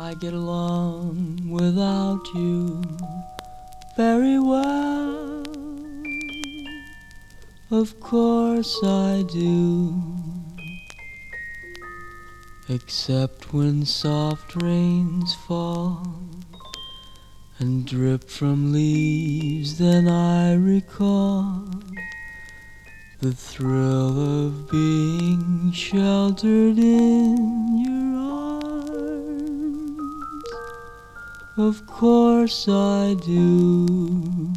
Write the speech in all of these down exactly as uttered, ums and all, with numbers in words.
I get along without you very well. Of course I do. Except when soft rains fall and drip from leaves, then I recall the thrill of being sheltered in your arms. Of course I do.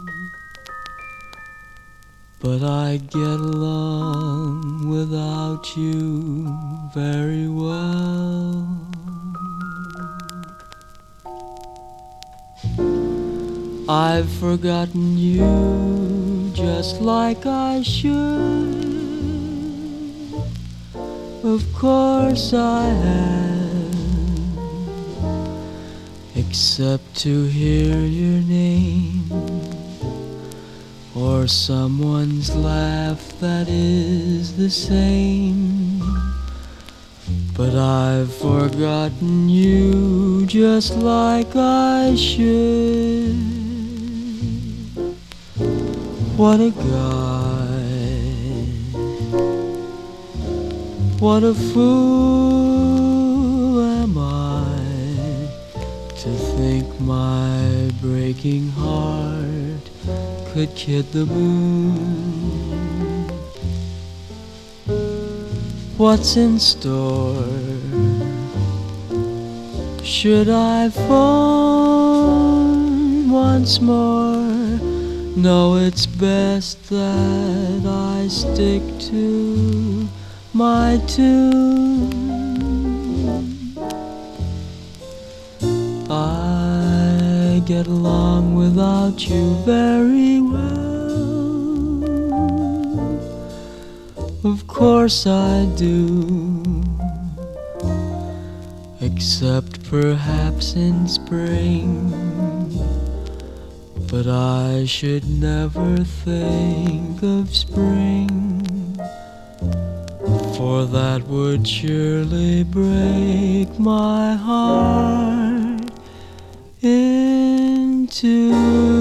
But I get along without you very well. I've forgotten you just like I should. Of course I have, except to hear your name or someone's laugh that is the same. But I've forgotten you just like I should. What a guy, what a fool am I to think my breaking heart could kid the moon. What's in store? Should I phone once more? No, it's best that I stick to my tune. I get along without you very well. Of course I do. Except perhaps in spring. But I should never think of spring, for that would surely break my heart in two.